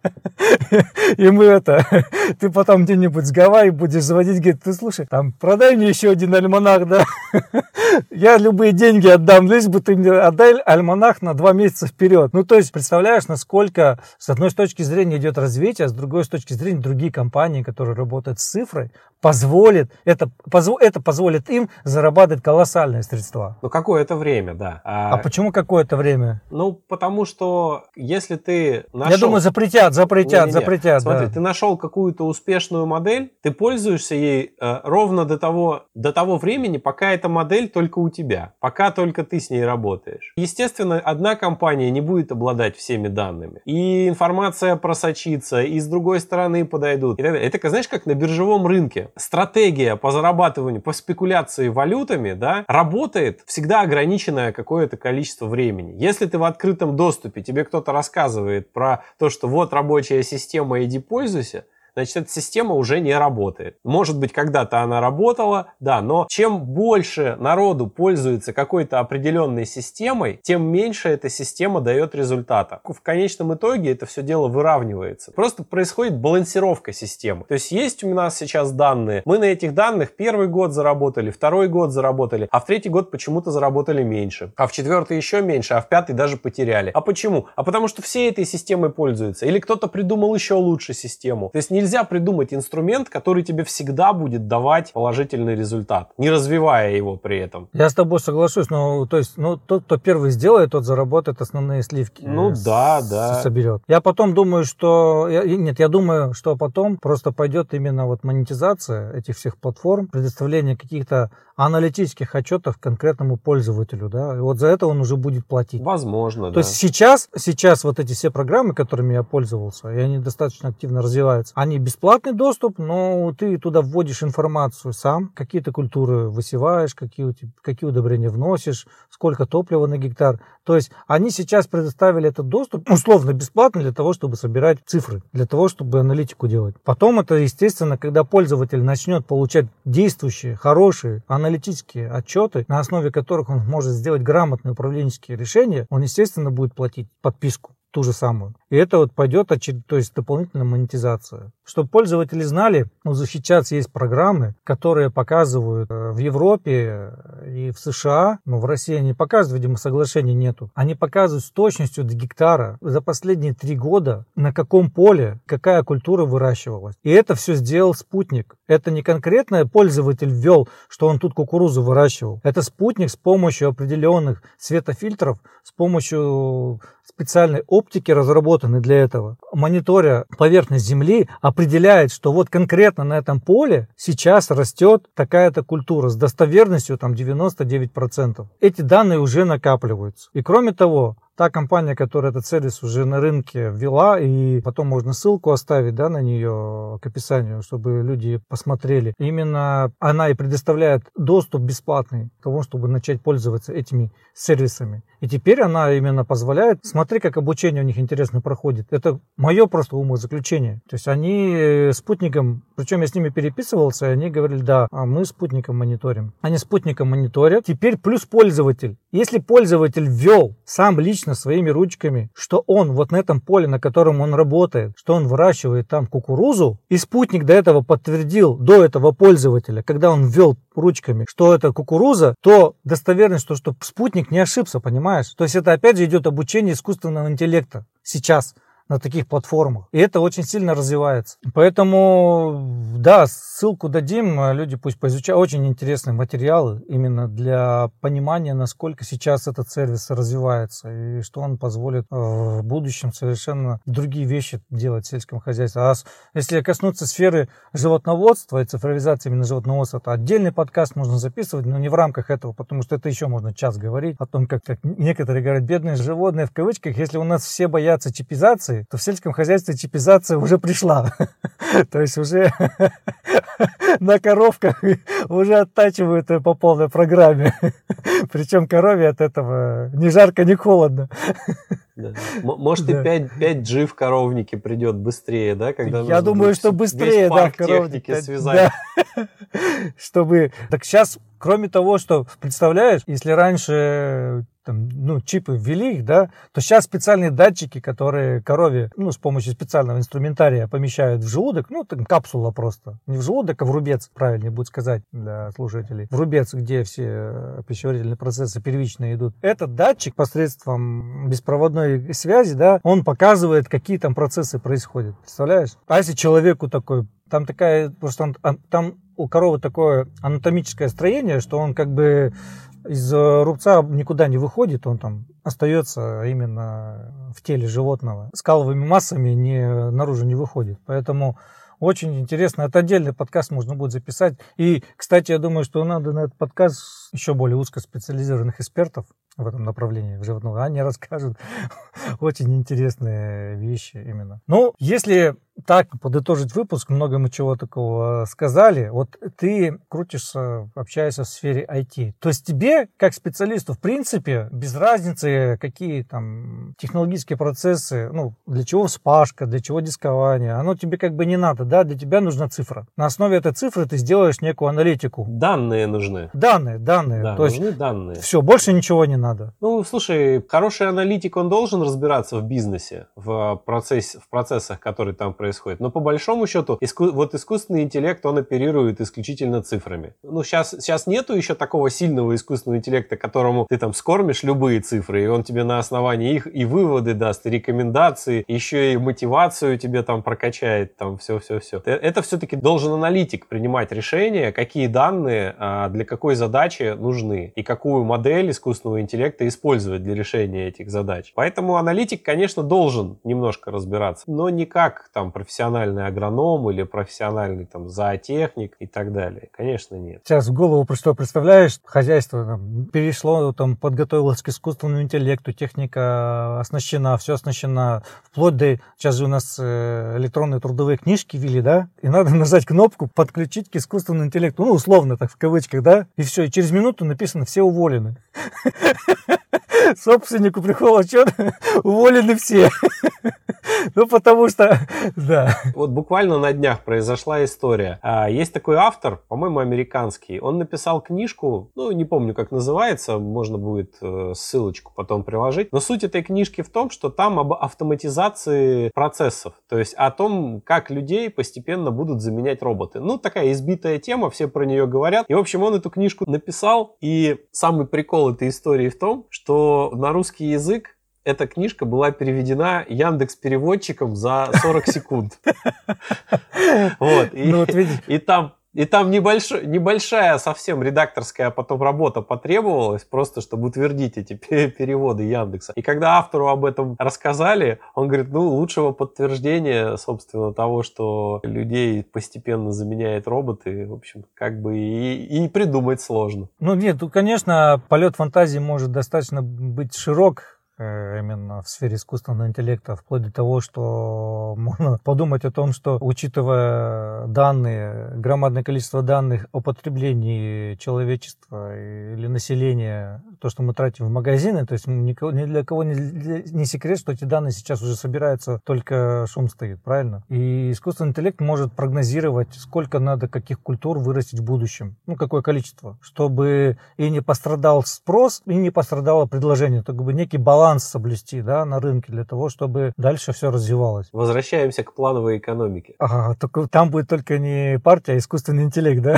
и мы это, ты потом где-нибудь с Гавайи будешь заводить, говорит, ты слушай, там, продай мне еще один альманах, да? Я любые деньги отдам, лишь бы ты мне отдай альманах на два месяца вперед. Ну, то есть, представляешь, насколько с одной точки зрения идет развитие, а с другой с точки зрения другие компании, которые работают с цифрой, позволит, это, позв, это позволит им зарабатывать колоссальные средства. Ну, какое-то время, да. А, а почему какое-то время? Ну, потому что если ты нашел... Я думаю, запретят, запретят, Не-не-не. запретят. Смотри, да. ты нашел какую-то успешную модель, ты пользуешься ей э, ровно до того, до того времени, пока эта модель только у тебя, пока только ты с ней работаешь. Естественно, одна компания не будет обладать всеми данными. И информация просочится, и с другой стороны подойдут. И так далее. Это, знаешь, как на биржевом рынке. Стратегия по зарабатыванию, по спекуляции валютами, да, работает всегда ограниченное какое-то количество времени. Если ты в открытом доступе, тебе кто-то рассказывает про то, что вот рабочая система, иди пользуйся, значит, эта система уже не работает. Может быть, когда-то она работала, да, но чем больше народу пользуется какой-то определенной системой, тем меньше эта система дает результата. В конечном итоге это все дело выравнивается. Просто происходит балансировка системы. То есть есть у нас сейчас данные, мы на этих данных первый год заработали, второй год заработали, а в третий год почему-то заработали меньше, а в четвертый еще меньше, а в пятый даже потеряли. А почему? А потому что все этой системой пользуются. Или кто-то придумал еще лучше систему. То есть не Нельзя придумать инструмент, который тебе всегда будет давать положительный результат, не развивая его при этом. Я с тобой соглашусь, но то есть, ну, тот, кто первый сделает, тот заработает основные сливки. Ну да, с, да. Соберет. Я потом думаю, что... Я, нет, я думаю, что потом просто пойдет именно вот монетизация этих всех платформ, предоставление каких-то аналитических отчетов конкретному пользователю, да, и вот за это он уже будет платить. Возможно, То да. есть сейчас, сейчас вот эти все программы, которыми я пользовался, и они достаточно активно развиваются, они бесплатный доступ, но ты туда вводишь информацию сам, какие-то культуры высеваешь, какие, какие удобрения вносишь, сколько топлива на гектар. То есть они сейчас предоставили этот доступ условно бесплатно для того, чтобы собирать цифры, для того, чтобы аналитику делать. Потом это, естественно, когда пользователь начнет получать действующие, хорошие аналитические отчеты, на основе которых он может сделать грамотные управленческие решения, он, естественно, будет платить подписку ту же самую. И это вот пойдет, то есть дополнительная монетизация. Чтобы пользователи знали, ну, сейчас есть программы, которые показывают в Европе и в США, но в России они показывают, видимо, соглашений нету. Они показывают с точностью до гектара за последние три года, на каком поле какая культура выращивалась. И это все сделал спутник. Это не конкретно пользователь ввел, что он тут кукурузу выращивал. Это спутник с помощью определенных светофильтров, с помощью специальной оптики, разработанной для этого, мониторя поверхность земли, определяет, что вот конкретно на этом поле сейчас растет такая-то культура с достоверностью там девяносто девять процентов. Эти данные уже накапливаются. И кроме того, та компания, которая этот сервис уже на рынке ввела, и потом можно ссылку оставить, да, на нее к описанию, чтобы люди посмотрели. Именно она и предоставляет доступ бесплатный к тому, чтобы начать пользоваться этими сервисами. И теперь она именно позволяет, смотри, как обучение у них интересно проходит. Это мое просто умозаключение. То есть они спутником, причем я с ними переписывался, и они говорили, да, а мы спутником мониторим. Они спутником мониторят. Теперь плюс пользователь. Если пользователь ввел сам лично своими ручками, что он вот на этом поле, на котором он работает, что он выращивает там кукурузу, и спутник до этого подтвердил, до этого пользователя, когда он ввел ручками, что это кукуруза, то достоверность, что, что спутник не ошибся, понимаешь? То есть это опять же идет обучение искусственного интеллекта сейчас на таких платформах. И это очень сильно развивается. Поэтому, да, ссылку дадим, люди пусть поизучают. Очень интересные материалы именно для понимания, насколько сейчас этот сервис развивается и что он позволит в будущем совершенно другие вещи делать в сельском хозяйстве. А если коснуться сферы животноводства и цифровизации именно животноводства, то отдельный подкаст можно записывать, но не в рамках этого, потому что это еще можно час говорить о том, как, как некоторые говорят, бедные животные в кавычках, если у нас все боятся чипизации, то в сельском хозяйстве чипизация уже пришла. То есть уже на коровках уже оттачивают по полной программе. Причем корове от этого ни жарко, ни холодно. Да. Может, да. И пять джи в коровнике придет быстрее, да? Когда Я думаю, что быстрее, да, в коровнике связать. Да. Чтобы... Так сейчас, кроме того, что, представляешь, если раньше... Там, ну, чипы ввели их, да, то сейчас специальные датчики, которые корове, ну, с помощью специального инструментария помещают в желудок, ну, там капсула просто, не в желудок, а в рубец, правильнее будет сказать для слушателей, в рубец, где все пищеварительные процессы первичные идут. Этот датчик посредством беспроводной связи, да, он показывает, какие там процессы происходят, представляешь? А если человеку такой, там такая, просто он, там у коровы такое анатомическое строение, что он как бы из рубца никуда не выходит, он там остается именно в теле животного. Скаловыми массами не, наружу не выходит. Поэтому очень интересно. Это отдельный подкаст можно будет записать. И, кстати, я думаю, что надо на этот подкаст еще более узкоспециализированных экспертов в этом направлении, в животном. Они расскажут очень интересные вещи именно. Ну, если так подытожить выпуск, много мы чего такого сказали. Вот ты крутишься, общаешься в сфере ай ти. То есть тебе, как специалисту, в принципе, без разницы, какие там технологические процессы, ну, для чего вспашка, для чего дискование, оно тебе как бы не надо, да, для тебя нужна цифра. На основе этой цифры ты сделаешь некую аналитику. Данные нужны. Данные, данные. Да, То нужны есть данные. Все, больше ничего не надо. Ну, слушай, хороший аналитик, он должен разбираться в бизнесе, в, процессе, в процессах, которые там происходят. Но по большому счету, иску, вот искусственный интеллект, он оперирует исключительно цифрами. Ну, сейчас, сейчас нету еще такого сильного искусственного интеллекта, которому ты там скормишь любые цифры, и он тебе на основании их и выводы даст, и рекомендации, еще и мотивацию тебе там прокачает, там все-все-все. Это все-таки должен аналитик принимать решение, какие данные для какой задачи нужны, и какую модель искусственного интеллекта использовать для решения этих задач. Поэтому аналитик, конечно, должен немножко разбираться, но не как там профессиональный агроном или профессиональный там зоотехник и так далее. Конечно, нет. Сейчас в голову пришло, представляешь, хозяйство там, перешло, там, подготовилось к искусственному интеллекту, техника оснащена, все оснащена, вплоть до, сейчас же у нас электронные трудовые книжки ввели, да, и надо нажать кнопку «Подключить к искусственному интеллекту», ну, условно, так, в кавычках, да, и все, и через минуту написано «Все уволены». Собственнику приходил отчет, уволены все. Ну, потому что, да. Вот буквально на днях произошла история. Есть такой автор, по-моему, американский. Он написал книжку, ну, не помню, как называется, можно будет ссылочку потом приложить. Но суть этой книжки в том, что там об автоматизации процессов. То есть о том, как людей постепенно будут заменять роботы. Ну, такая избитая тема, все про нее говорят. И, в общем, он эту книжку написал. И самый прикол этой истории в том, что на русский язык эта книжка была переведена Яндекс.Переводчиком за сорок секунд. Вот. И там... И там небольшой, небольшая совсем редакторская потом работа потребовалась, просто чтобы утвердить эти переводы Яндекса. И когда автору об этом рассказали, он говорит, ну, лучшего подтверждения, собственно, того, что людей постепенно заменяют роботы, в общем, как бы и, и придумать сложно. Ну, нет, конечно, полет фантазии может достаточно быть широк, именно в сфере искусственного интеллекта, вплоть до того, что можно подумать о том, что, учитывая данные, громадное количество данных о потреблении человечества или населения, то, что мы тратим в магазины, то есть ни для кого не, не секрет, что эти данные сейчас уже собираются, только шум стоит, правильно? И искусственный интеллект может прогнозировать, сколько надо каких культур вырастить в будущем, ну, какое количество, чтобы и не пострадал спрос, и не пострадало предложение, то как бы некий баланс соблюсти, да, на рынке для того, чтобы дальше все развивалось. Возвращаемся к плановой экономике. Ага, только там будет только не партия, а искусственный интеллект, да?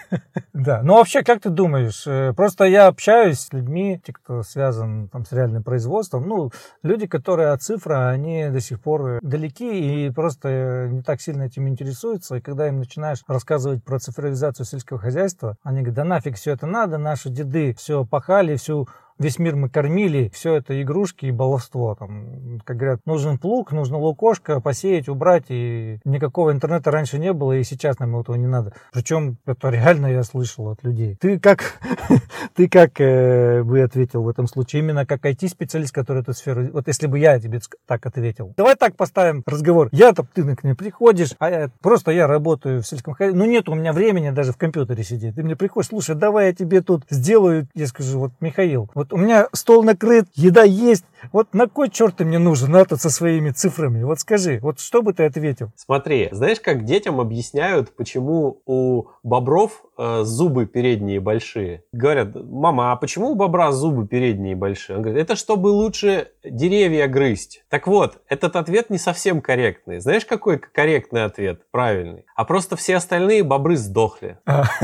Да. Ну, вообще, как ты думаешь? Просто я общаюсь с людьми, те, кто связан там с реальным производством, ну, люди, которые от цифры, они до сих пор далеки и просто не так сильно этим интересуются. И когда им начинаешь рассказывать про цифровизацию сельского хозяйства, они говорят, да нафиг все это надо, наши деды все пахали, всю весь мир мы кормили, все это игрушки и баловство. Там, как говорят, нужен плуг, нужно лукошко, посеять, убрать, и никакого интернета раньше не было, и сейчас нам этого не надо. Причем это реально я слышал от людей. Ты как, ты как э, бы ответил в этом случае? Именно как ай ти-специалист, который эту сферу... Вот если бы я тебе так ответил. Давай так поставим разговор. Я-то, ты к мне приходишь, а я, просто я работаю в сельском хозяйстве. Ну нет у меня времени даже в компьютере сидеть. Ты мне приходишь, слушай, давай я тебе тут сделаю, я скажу, вот, Михаил, вот у меня стол накрыт, еда есть. Вот на кой черт ты мне нужен, а, тут со своими цифрами? Вот скажи, вот что бы ты ответил? Смотри, знаешь, как детям объясняют, почему у бобров э, зубы передние большие? Говорят, мама, а почему у бобра зубы передние большие? Он говорит, это чтобы лучше деревья грызть. Так вот, этот ответ не совсем корректный. Знаешь, какой корректный ответ, правильный? А просто все остальные бобры сдохли.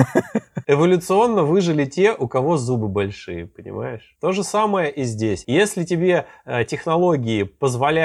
Эволюционно выжили те, у кого зубы большие, понимаешь? То же самое и здесь. Если тебе э, технологии позволяют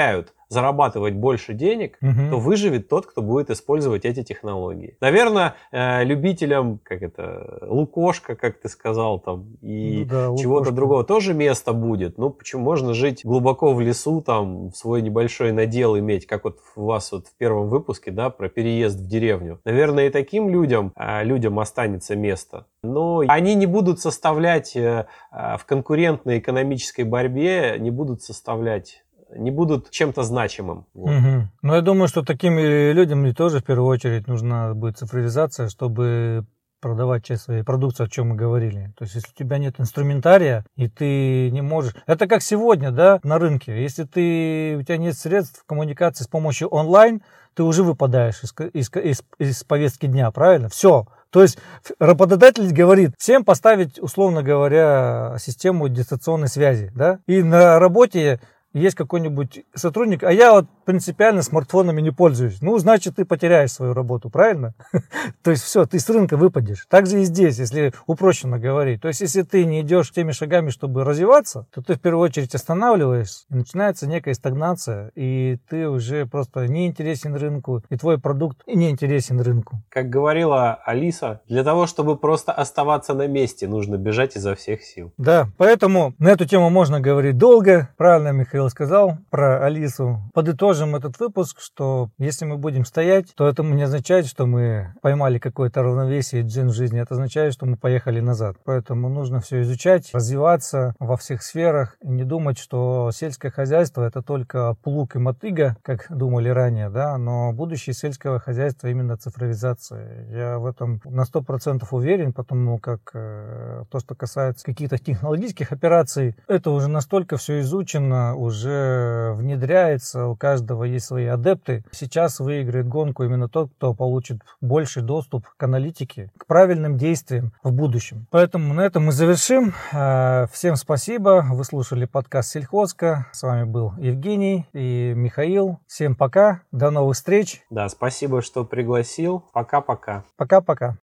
зарабатывать больше денег, Мгм. то выживет тот, кто будет использовать эти технологии. Наверное, э, любителям, как это, лукошка, как ты сказал, там, и Ну да, чего-то лукошко. другого тоже место будет. Ну, почему? Можно жить глубоко в лесу, там, свой небольшой надел иметь, как вот у вас вот в первом выпуске, да, про переезд в деревню. Наверное, и таким людям, э, людям останется место. Но они не будут составлять э, э, в конкурентной экономической борьбе, не будут составлять, не будут чем-то значимым. Вот. Мгм. Но я думаю, что таким и людям и тоже в первую очередь нужна будет цифровизация, чтобы продавать часть своей продукции, о чем мы говорили. То есть, если у тебя нет инструментария, и ты не можешь... Это как сегодня, да, на рынке. Если ты, у тебя нет средств коммуникации с помощью онлайн, ты уже выпадаешь из, из, из, из повестки дня, правильно? Все. То есть работодатель говорит всем поставить, условно говоря, систему дистанционной связи, да, и на работе есть какой-нибудь сотрудник, а я вот принципиально смартфонами не пользуюсь. Ну, значит, ты потеряешь свою работу, правильно? То есть все, ты с рынка выпадешь. Так же и здесь, если упрощенно говорить. То есть если ты не идешь теми шагами, чтобы развиваться, то ты в первую очередь останавливаешься, и начинается некая стагнация, и ты уже просто не интересен рынку, и твой продукт не интересен рынку. Как говорила Алиса, для того, чтобы просто оставаться на месте, нужно бежать изо всех сил. Да, поэтому на эту тему можно говорить долго. Правильно Михаил сказал про Алису. Подытожим этот выпуск, что если мы будем стоять, то это не означает, что мы поймали какое-то равновесие дзен в жизни. Это означает, что мы поехали назад. Поэтому нужно все изучать, развиваться во всех сферах и не думать, что сельское хозяйство это только плуг и мотыга, как думали ранее, да, но будущее сельского хозяйства именно цифровизация. Я в этом на сто процентов уверен, потому как э, то, что касается каких-то технологических операций, это уже настолько все изучено, уже внедряется, у каждого есть свои адепты. Сейчас выиграет гонку именно тот, кто получит больший доступ к аналитике, к правильным действиям в будущем. Поэтому на этом мы завершим. Всем спасибо. Вы слушали подкаст Сельхозка. С вами был Евгений и Михаил. Всем пока. До новых встреч. Да, спасибо, что пригласил. Пока-пока. Пока-пока.